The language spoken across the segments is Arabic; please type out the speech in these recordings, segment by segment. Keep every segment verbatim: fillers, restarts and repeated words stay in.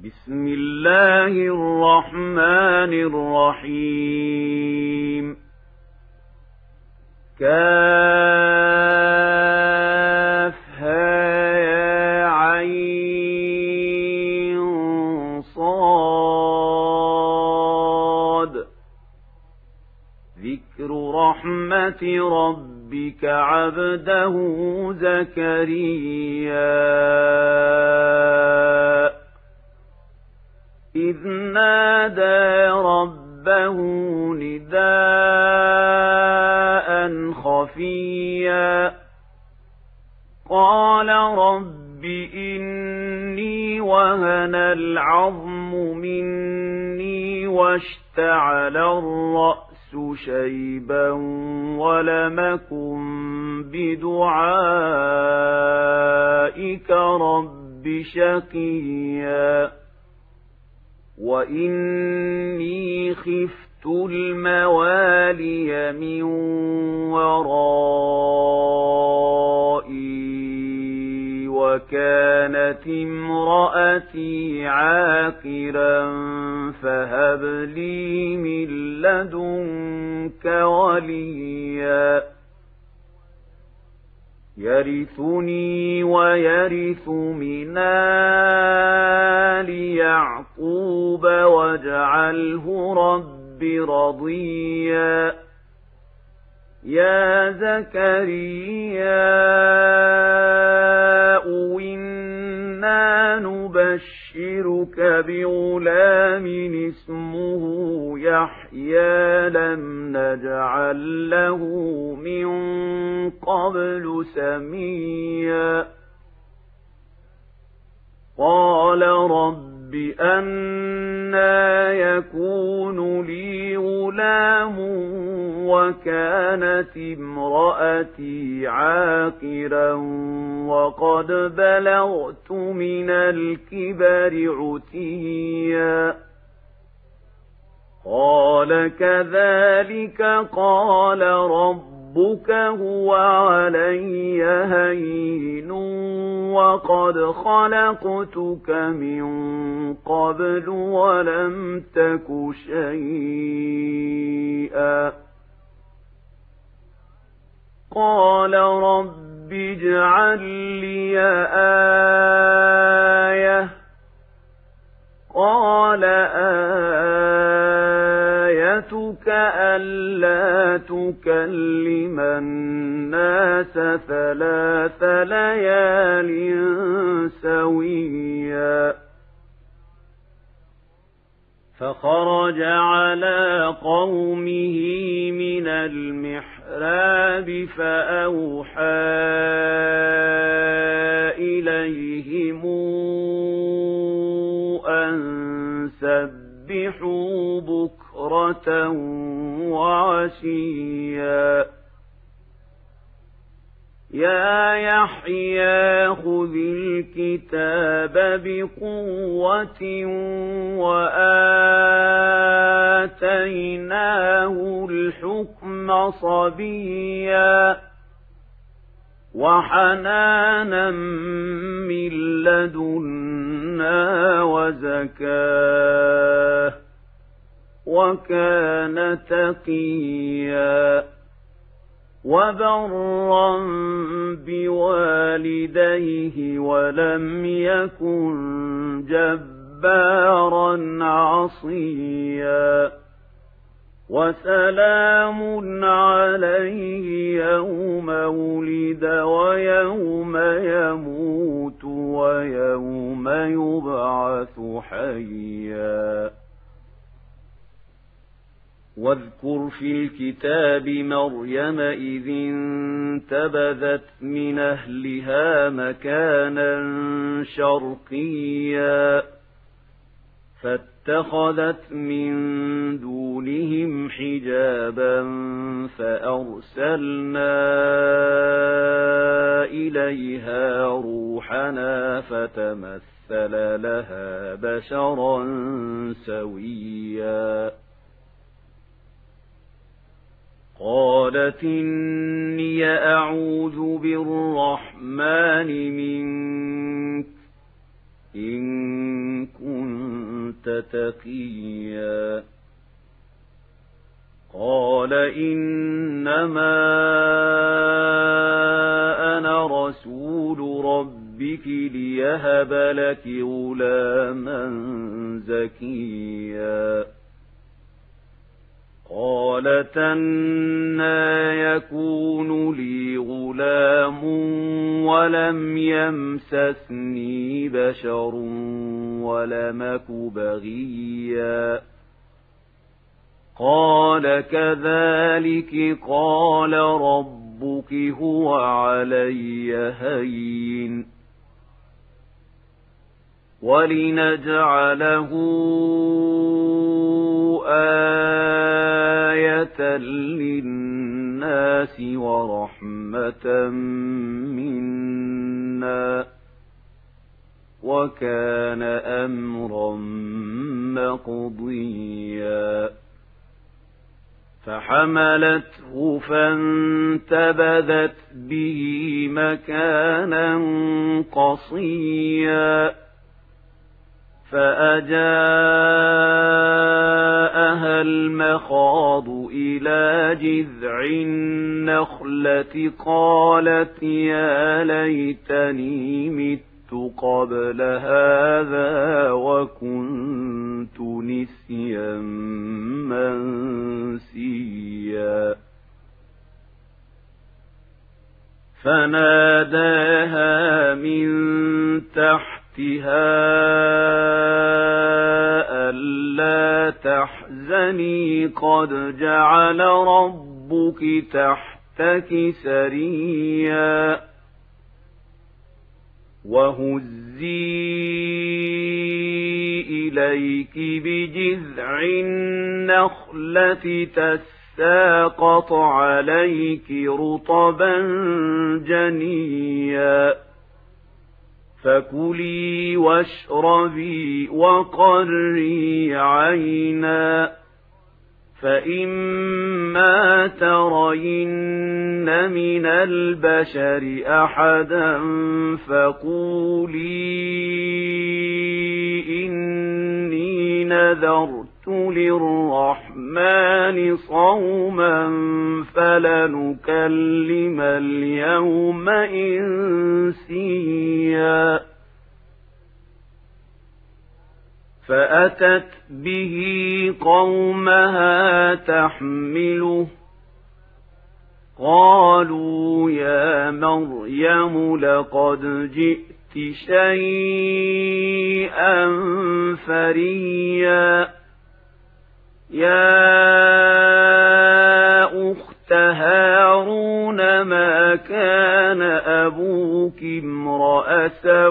بسم الله الرحمن الرحيم كافها يا عين صاد ذكر رحمة ربك عبده زكريا إذ نادى ربه نداء خفيا قال رب إني وهن العظم مني واشتعل الرأس شيبا ولم أكن بدعائك رب شقيا وإني خفت الموالي من ورائي وكانت امرأتي عاقرا فهب لي من لدنك وليا يرثني ويرث من آل يعقوب واجعله رب رضيا يا زكريا إنا نبشرك بغلام اسمه يحيى لم نجعل له من قبل سميا قال رب أنى يكون لي غلام وكانت امرأتي عاقرا وقد بلغت من الكبر عتيا قال كذلك قال ربك هو علي هين وقد خلقتك من قبل ولم تك شيئا قال رب اجعل لي آية قال آيتك ألا تكلم الناس ثلاث ليال سويا فخرج على قومه من المحراب فأوحى إليهم أن سبحوا بكرة وعشيا يا يحيى خذ الكتاب بقوة وآتيناه الحكم صبيا وحنانا من لدنا وزكاه وكان تقيا وبرا بوالديه ولم يكن جبارا عصيا وسلام عليه يوم ولد ويوم يموت ويوم يبعث حيا واذكر في الكتاب مريم إذ انتبذت من أهلها مكانا شرقيا فاتخذت من دونهم حجابا فأرسلنا إليها روحنا فتمثل لها بشرا سويا قالت إني أعوذ بالرحمن منك إن كنت كنت تقيا قال إنما أنا رسول ربك ليهب لك غلاما زكيا قالت أنى يكون لي غلام ولم يمسسني بشر ولم أك بغيا قال كذلك قال ربك هو علي هين ولنجعله آية للناس ورحمة منا وكان أمرا مقضيا فحملته فانتبذت به مكانا قصيا فأجاءها المخاض إلى جذع النخلة قالت يا ليتني مت قبل هذا وكنت نسيا منسيا فناداها من تحتها ألا تحزني قد جعل ربك تحتك سريا وهزي إليك بجذع النخلة تساقط عليك رطبا جنيا فكلي واشربي وقري عينا فإما ترين من البشر أحدا فقولي إني نذرت للرحمن صوما فلنكلم اليوم إنسيا فأتت به قومها تحمله قالوا يا مريم لقد جئت شيئا فريا يا أخت هارون ما كان أبوك امرأ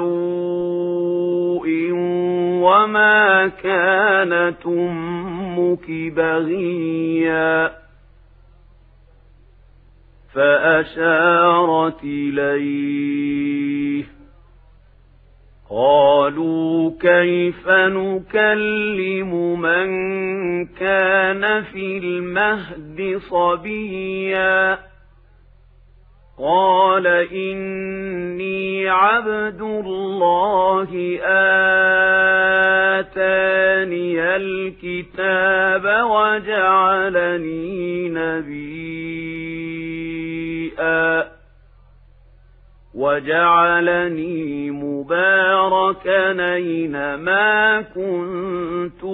سوء وما كانت أمك بغيا فأشارت إليه قالوا كيف نكلم من كان في المهد صبيا قال إني عبد الله آتاني الكتاب وجعلني نبيا وجعلني مباركا أينما كنت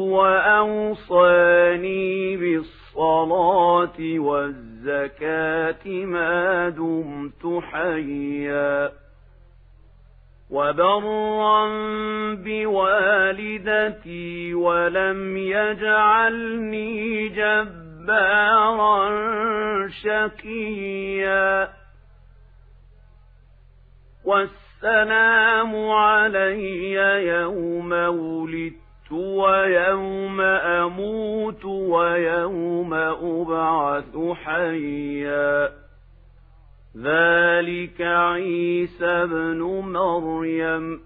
وأوصاني بالصلاة والزكاة ما دمت حيا وبرا بوالدتي ولم يجعلني جبارا شقيا والسلام علي يوم ولدت ويوم أموت ويوم أبعث حيا ذلك عيسى ابن مريم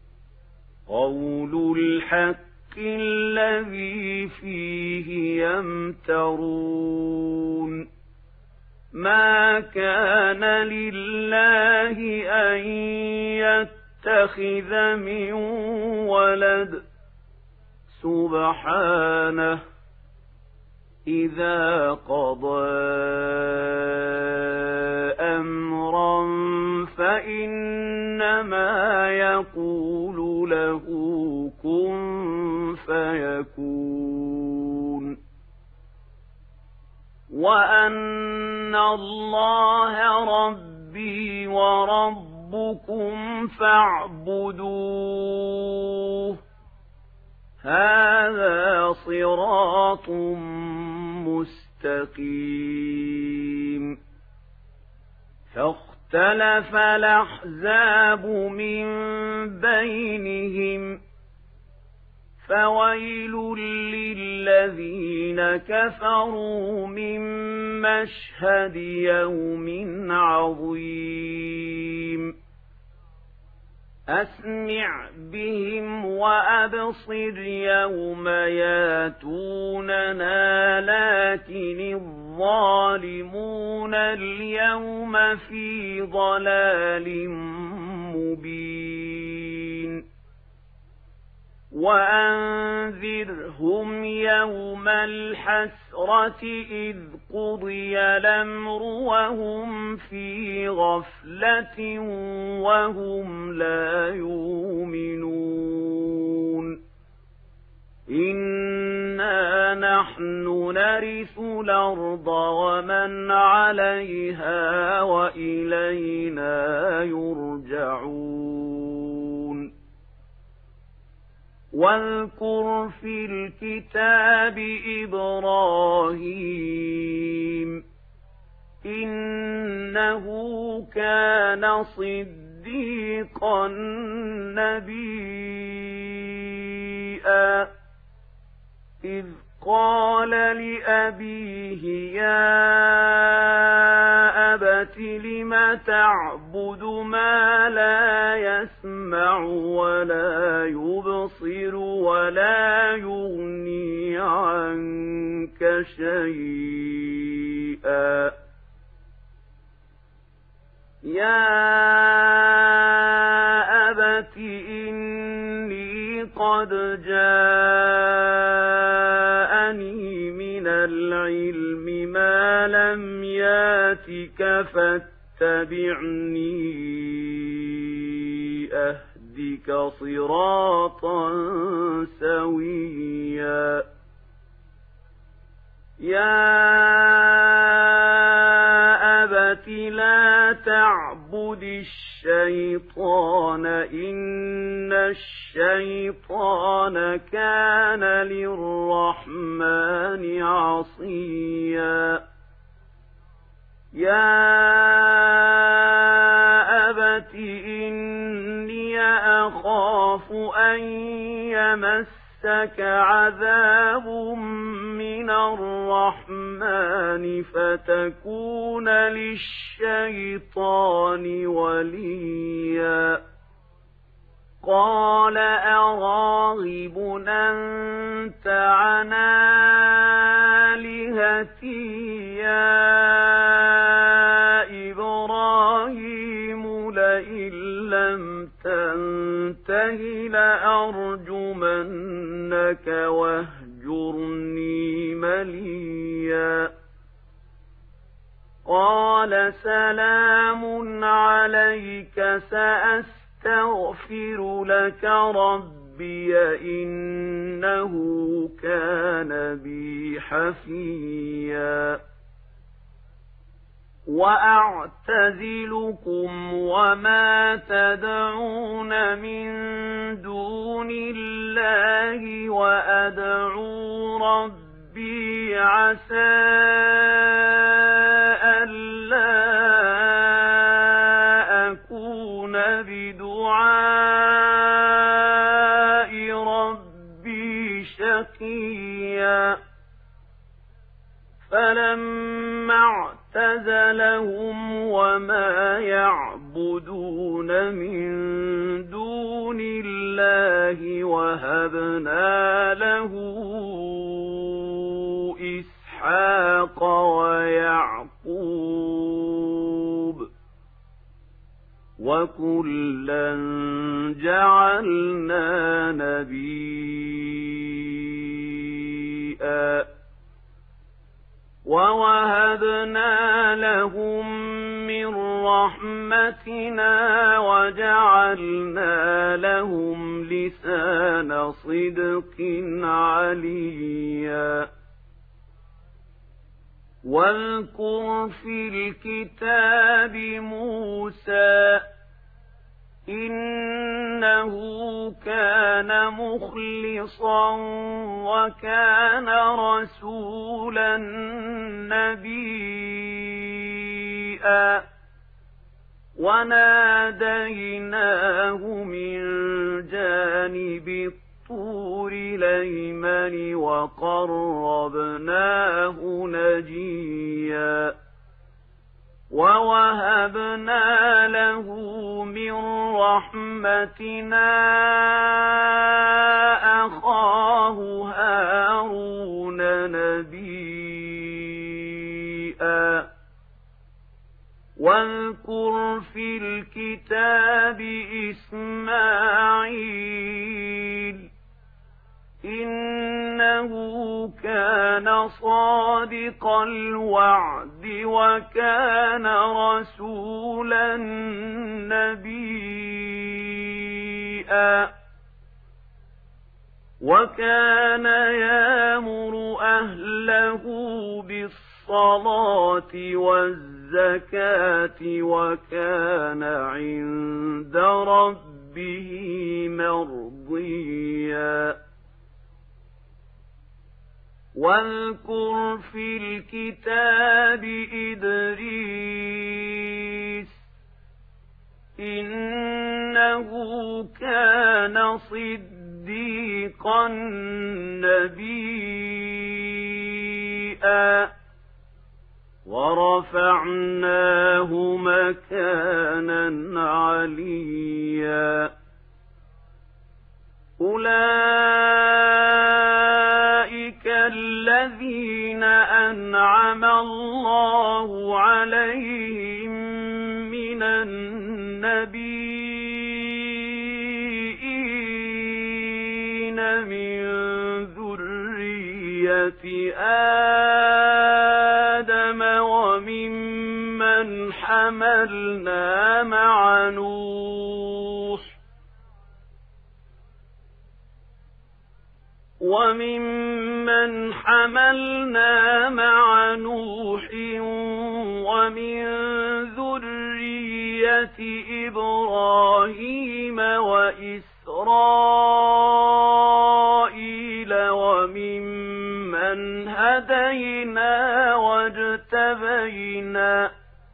قول الحق الذي فيه يمترون ما كان لله أن يتخذ من ولد سبحانه إذا قضى أمرا فإنما يقول له كن فيكون وأن الله ربي وربكم فاعبدوه هذا صراط مستقيم فاختلف الأحزاب من بينهم فويل للذين كفروا من مشهد يوم عظيم أسمع بهم وأبصر يوم ياتوننا لكن الظالمون اليوم في ضلال مبين وأنذرهم يوم الحسرة إذ قضي الأمر وهم في غفلة وهم لا يؤمنون إنا نحن نرث الأرض ومن عليها وإلينا يرجعون واذكر في الكتاب إبراهيم إنه كان صديقا نبيا إذ قال لأبيه يا أبت لم تعبد ما لا يسمع ولا يبصر ولا يغني عنك شيئا يا أبت إني قد جاءني من العلم ما لم ياتك فاتبعني أهدك صراطا سويا يا أبت لا تعبد الشيطان إن الشيطان كان للرحمن عصيا يا أبت إني أخاف أن يمسك عذاب من الرحمن فتكون للشيطان وليا قال أراغب أنت عن آلهتي يا إبراهيم لئن لم تنته لأرجمنك واهجرني مليا قال سلام عليك سأستغفر لك ربي إنه كان بي حفيا وأعتزلكم وما تدعون من دون الله وأدعو ربي عسى ألا أكون بدعاء ربي شقيا فلما اعتزلهم وما يعبدون من دون الله وهبنا له إسحاق ويعقوب وكلا جعلنا نبيا ووهبنا لهم من رحمتنا وجعلنا لهم لسان صدق عليا واذكر في الكتاب موسى إنه كان مخلصا وكان رسولا نبيا وناديناه من جانب الطور الأيمن وقربناه نجيا ووهبنا له من رحمتنا أخاه هارون نبيا واذكر في الكتاب إسماعيل إنه كان صادق الوعد وكان رسولا نبيا وكان يأمر أهله بالصلاة والزكاة وكان عند ربه مرضيا واذكر في الكتاب إدريس إنه كان صديقا نبيا ورفعناه مكانا عليا أولئك الذين أنعم الله عليهم من النبيين من ذرية آدم وممن حملنا مع نوح وممن حملنا مع نوح ومن ذرية إبراهيم وإسرائيل وممن هدينا واجتبينا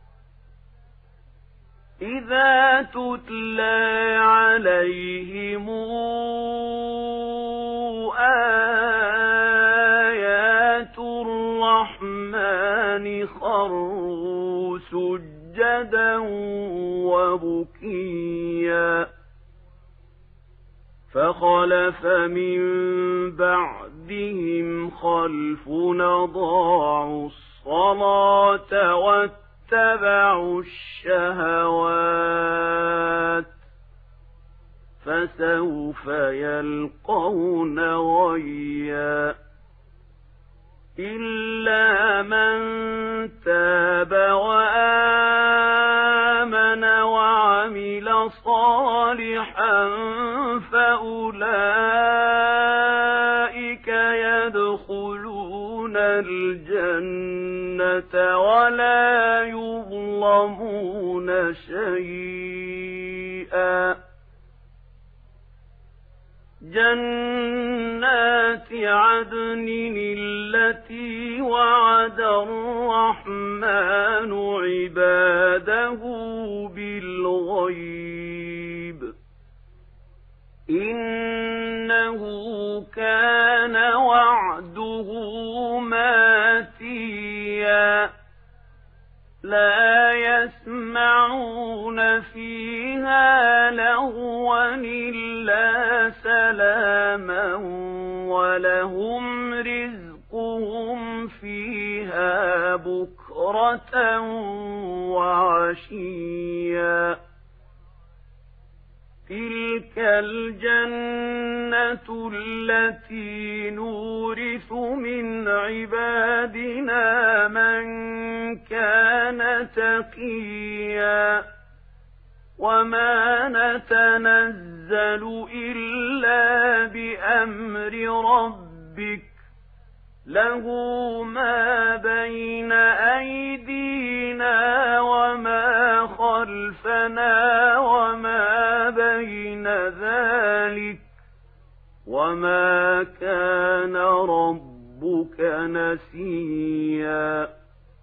إذا تتلى عليهم آيات الرحمن خروا سجدا وبكيا فخلف من بعدهم خلف أضاعوا الصلاة واتبعوا الشهوات فسوف يلقون غيا إلا من تاب وآمن وعمل صالحا فأولئك يدخلون الجنة ولا يظلمون شيئا جنات عدن التي وعد الرحمن عباده بالغيب إنه كان وعده ماتيا لا يسمعون فيها لغوا إلا سلاما ولهم رزقهم فيها بكرة وعشيا تلك الجنة التي نورث من عبادنا من كان تقيا وما نتنزل إلا بأمر ربك له ما بين أيدينا وما خلفنا وما بين ذلك وما كان ربك نسيا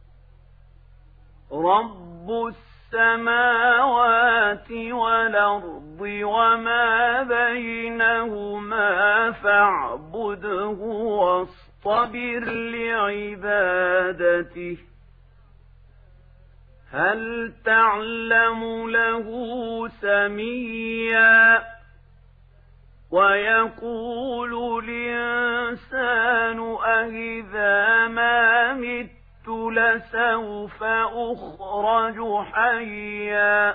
رب السماوات والأرض وما بينهما فاعبده واصطبر لعبادته هل تعلم له سميا ويقول الإنسان أإذا ما مت لسوف أخرج حيا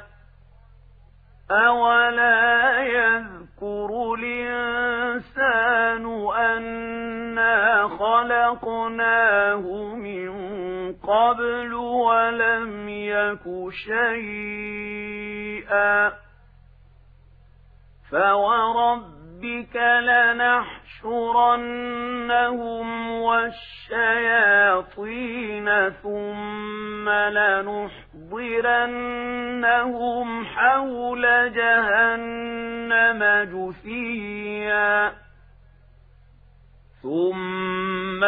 أولا يذكر الإنسان أنا خلقناه من قبل ولم يك شيئا فوربك لنحشرنهم والشياطين ثم لنحضرنهم حول جهنم جثيا ثم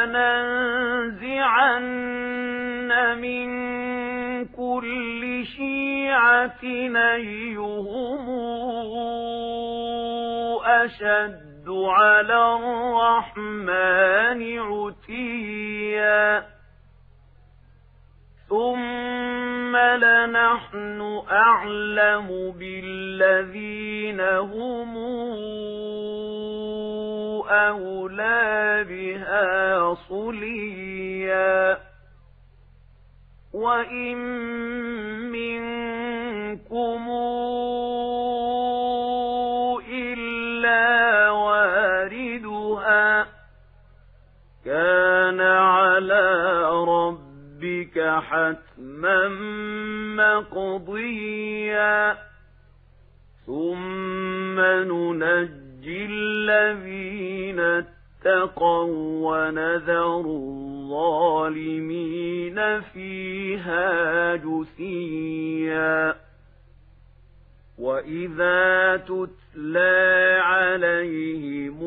لننزعن من كل شيعة أيهم أشد على الرحمن عتيا ثم لنحن أعلم بالذين هم أولى بها صليا وإن منكم إلا واردها كان على ربك حتما مقضيا ثم ننجي الذين اتقوا ونذر الظالمين فيها جثيا وإذا تتلى عليهم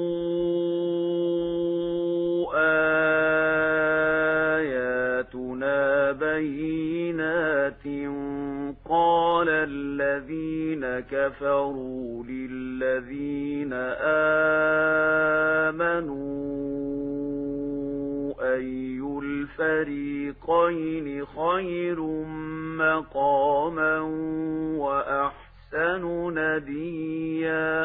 آياتنا بينات قال الذين كفروا للذين آمنوا أي الفريقين خير مقاما وأحسن نديا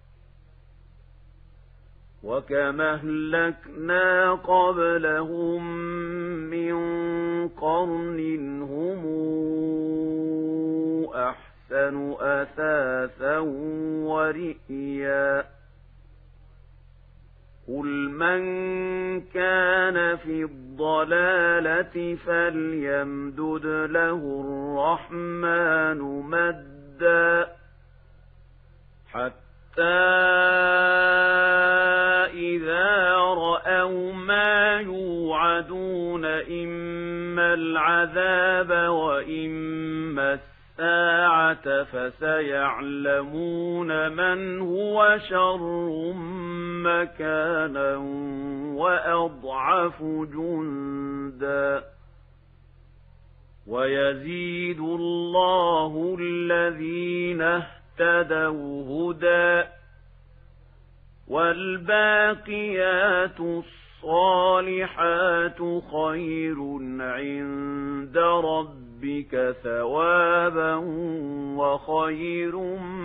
وكما أهلكنا قبلهم من قرن هم أحسن أثاثا ورئيا قل من كان في الضلالة فليمدد له الرحمن مدا حتى إذا رأوا ما يوعدون إما العذاب وإما الساعة فسيعلمون من هو شر مكانا وأضعف جندا ويزيد الله الذين اهتدوا هدى والباقيات الصالحات خير عند ربك ثوابا وخير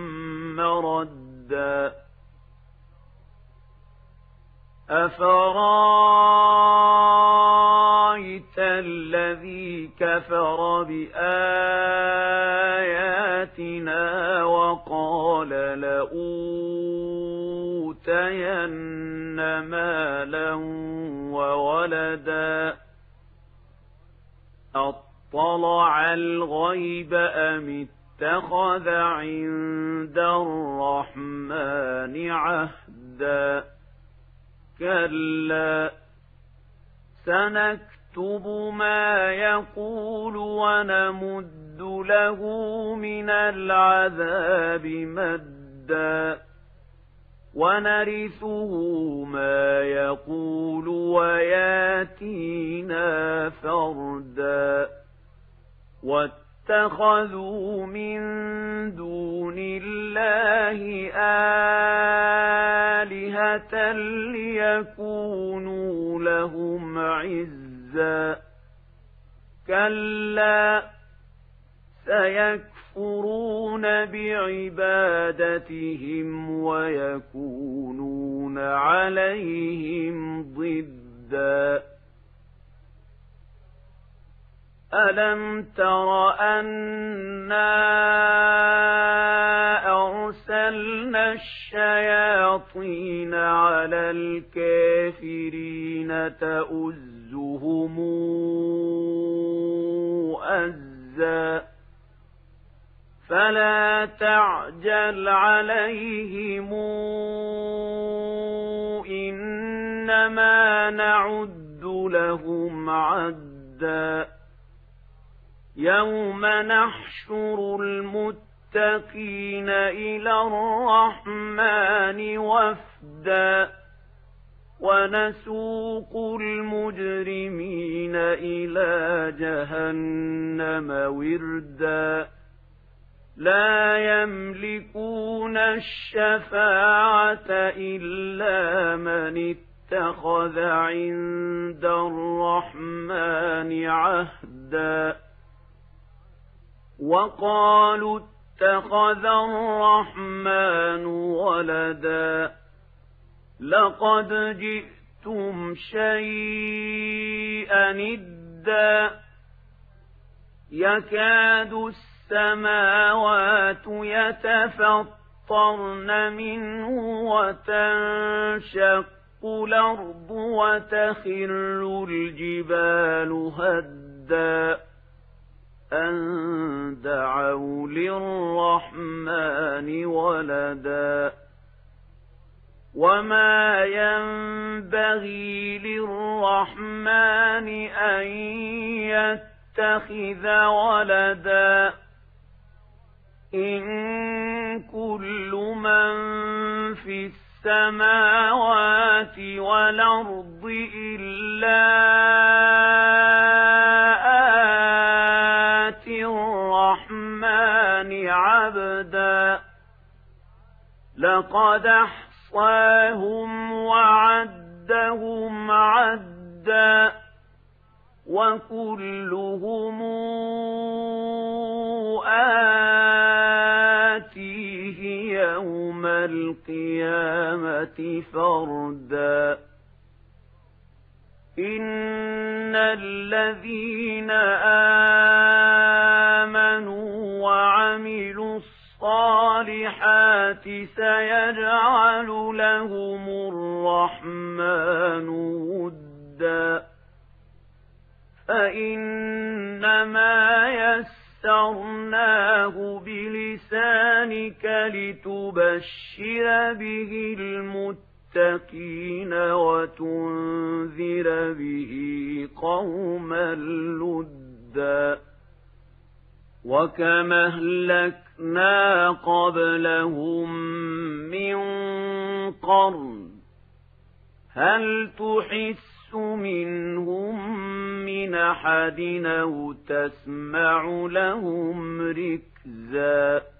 مردا أفرأيت الذي كفر بآياتنا وقال لأوتين مالا وولدا أطلع الغيب أم اتخذ عند الرحمن عهدا كلا سنكتب ما يقول ونمد له من العذاب مدا ونرثه ما يقول وياتينا فردا واتخذوا من دون الله آلهة ليكونوا لهم عزا كلا سيكفرون بعبادتهم ويكونون عليهم ضدا ألم تر أنا أرسلنا الشياطين على الكافرين تؤزهم أزا فلا تعجل عليهم إنما نعد لهم عدا يوم نحشر المتقين إلى الرحمن وفدا ونسوق المجرمين إلى جهنم وردا لا يملكون الشفاعة إلا من اتخذ عند الرحمن عهدا وقالوا اتخذ الرحمن ولدا لقد جئتم شيئا إدا يكاد السماوات يتفطرن منه وتنشق الأرض وتخر الجبال هدا أن دعوا للرحمن ولدا وما ينبغي للرحمن أن يتخذ ولدا إن كل من في السماوات والأرض إلا آتي الرحمن عبدا لقد أحصاهم وعدهم عدا وكلهم آتيه يوم القيامة فردا إن الذين آمنوا وعملوا الصالحات سيجعل لهم الرحمن ودا فإنما يسرناه بلسانك لتبشر به المتقين وتنذر به قوما لدا وكما أهلكنا قبلهم من قرن هل تحس منهم من أحد أو تسمع لهم ركزا